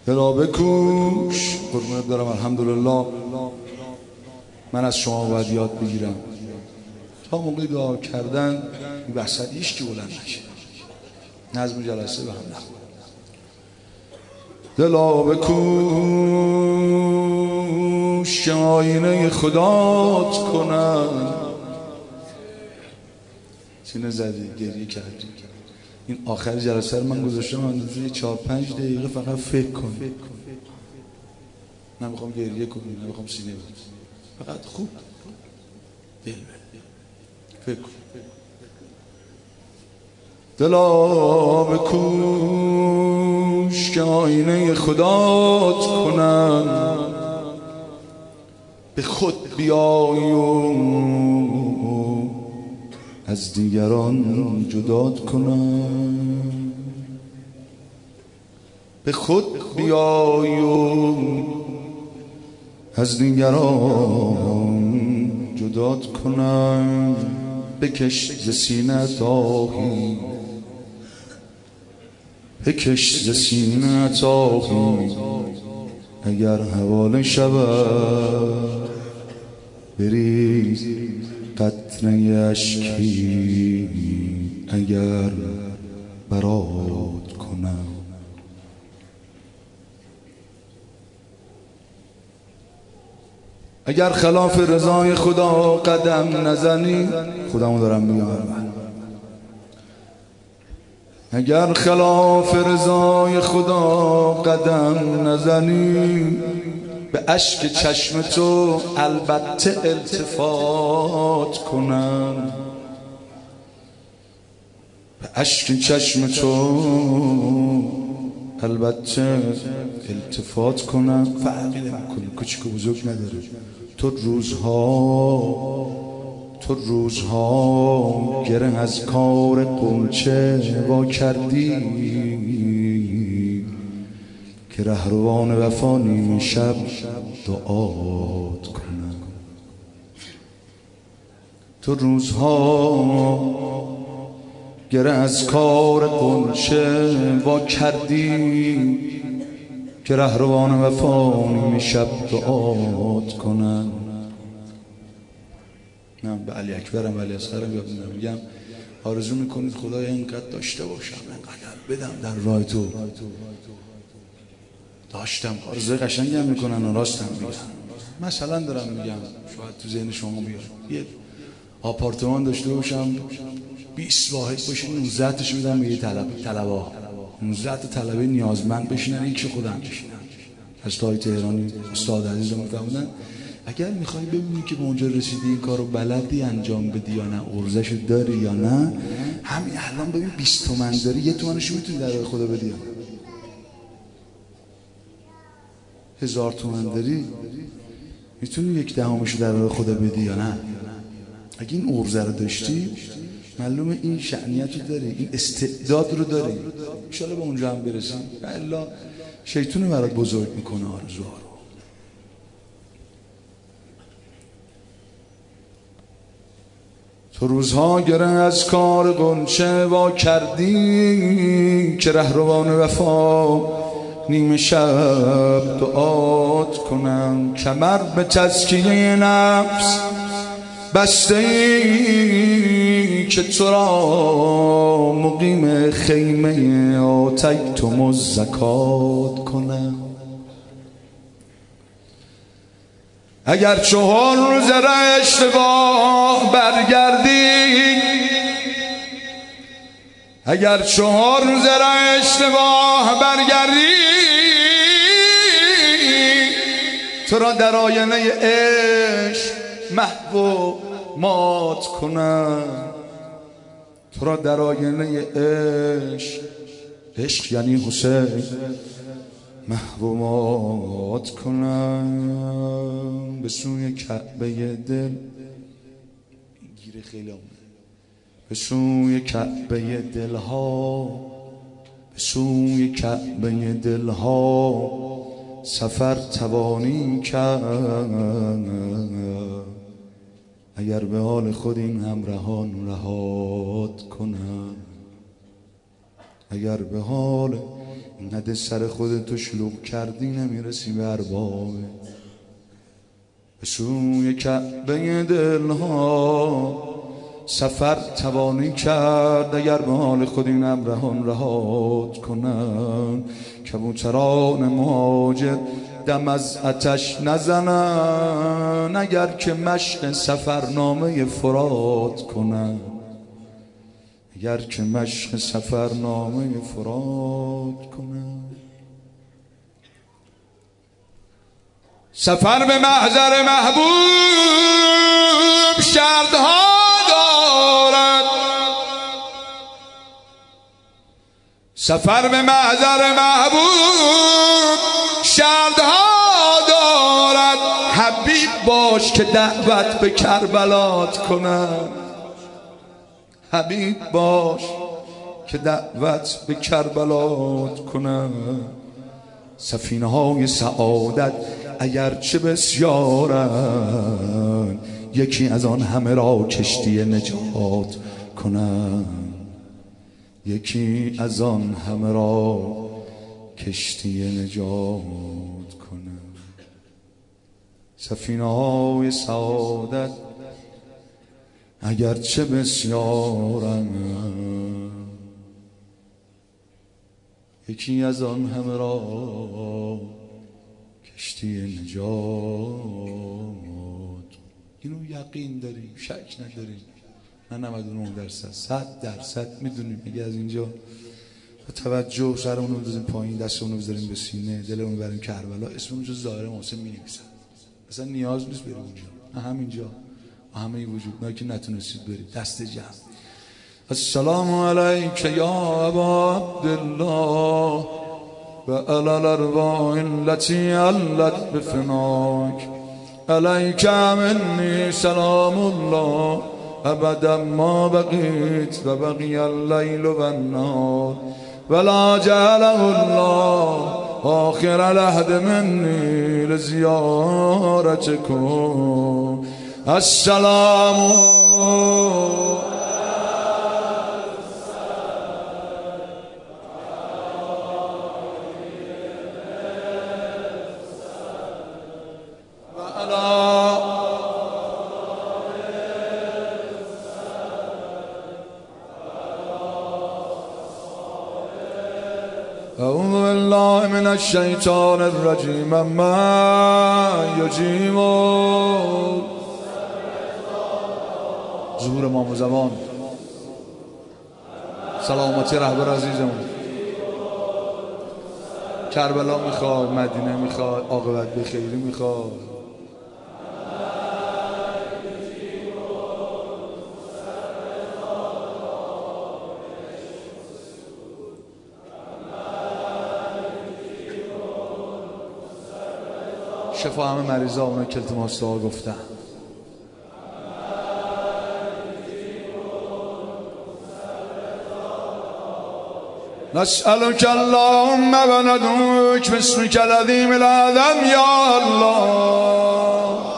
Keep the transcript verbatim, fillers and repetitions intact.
دلا بکوش. قربونت برم. الحمدلله من از شما باید یاد بگیرم تا موقع دعا کردن این وسط هیچ کی بلند نشه، نظم جلسه به هم نخور. دلا بکوش که آینه خدات کنن. سینه زدی، گریه کردی. این آخر جلسه رو من گذاشتم اندازه چهار پنج دقیقه فقط فکر کن. نمیخوام گریه کنی، نمیخوام سینه بدی، فقط خوب دل بده، فکر کن. دلا بکوش که آینه خدات کنن، به خود بیای و از دیگران جدات کنن. به خود بیای و از دیگران جدات کنن. بکش ز سینه‌ات آهی، بکش ز سینه‌ات آهی، اگر حواله شود بریز قطره اشکی، اگر برات کنم. اگر خلاف رضای خدا قدم نزنی، خودمو دارم میگم، اگر خلاف رضای خدا قدم نزنی، به اشک چشم تو البته التفات کنم. به اشک چشم تو البته التفات کنم. فرقی نمیکنه، کوچیک و بزرگ نداره. تو روزها تو روزها گره از کار غنچه وا کردی، که رهروان وفا نیم شب دعات کنم. تو روزها گره از کار غنچه وا کردی، که رهروان وفا نیم شب دعات کنم. نه به علی اکبرم علی اصغرم یاد میگم آرزو میکنید خدای اینقدر داشته باشم، اینقدر بدم در راه تو. داشتم آرزوی قشنگی هم میکنن و راستم میگن. مثلا دارم میگم شاید تو ذهن شما بیاد یه آپارتمان داشته باشم بیست واحد باشه، نوزده تاش میدم به یه طلب طلبا نوزده تا طلبه نیازمند بشینن، یکی خودم بشینم. از تای تهرانی استاد عزیزم میفهمونن اگر میخوای ببینی که به اونجا رسیدی این کارو بلدی انجام بدی یا نه، ارزشو داری یا نه، همین الان ببین بیست تومن داری، یه تومنشو میتونی در راه خدا بدی یا نه؟ هزار تومن داری میتونی یک دهمشو در راه خدا بدی یا نه؟ اگه این ارزه رو داشتی معلومه این شأنیت رو داری، این استعداد رو داری، انشالله به اونجا هم برسیم. الا شیطون برات بزرگ میکنه آرزوها رو. تو روزها گره از کار غنچه وا کردی، که رهروان وفا نیم شب دعات کنم. کمر به تزکیه نفس بسته ای که تو را مقیم خیمه آتیتم الزکات کنم. اگر چهار روز را اشتباه برگردی، اگر چهار روز را اشتباه برگردی، تو را در آینه عشق محو و مات کنم. تو را در آینه عشق، عشق یعنی حسین، محو و مات کنم. به سوی کعبه دل گیره خیلی آمده، به سوی کعبه دلها، به سوی کعبه دلها سفر توانی کرد. اگر به حال خود این همراهان رهات کنم، اگر به حال نده سر خودتو شلوغ کردی نمیرسی به اربابه. به سوی کعبه دلها سفر توانی کرد اگر به حال خود این ابرهان رهات کنن. کبوتران مهاجر دم از آتش نزنن اگر که مشق سفرنامه فرات کنن. اگر که مشق سفرنامه فرات کنن. سفر به محضر محبوب شرطها دارد. سفر به محضر محبوب شرطها دارد. حبیب باش که دعوت به کربلات کند. حبیب باش که دعوت به کربلات کند. سفینه های سعادت اگرچه بسیارن یکی از آن همه را کشتی نجات کنند. یکی از آن همه را کشتی نجات کنند. سفینه های سعادت اگرچه بسیارن یکی از آن همه را کشتی نجات. اینو یقین داریم، شک نداریم. نه نود و نه درصد، صد درصد میدونیم. اگه از اینجا با توجه سرمون رو بزنیم پایین، دستمون رو بذاریم به سینه، دلمون رو بریم کربلا، اسممون رو ظاهر محسن می‌نویسن. اصلا نیاز نیست بریم اونجا. نه همینجا و همه وجود نه که نتونستید برید دست جمع. السلام علیک یا ابا عبدالله و علی الارواح التي علت بفناک. علیک منی سلام الله ابدا ما بقیت و بقی اللیل و النهار ولا جعله الله آخر العهد منی لزیارتکم. السلام اعوذ بالله من الشیطان الرجیم. من یجیب ظهور امام زمان سلامتی رهبر عزیزمون. کربلا میخواد، مدینه میخواد، عاقبت به خیری میخواد. شفا همه مریضا اونا که التماس دعا گفتن. نسألك اللهم و ندعوك باسمك العظيم الأعظم يا الله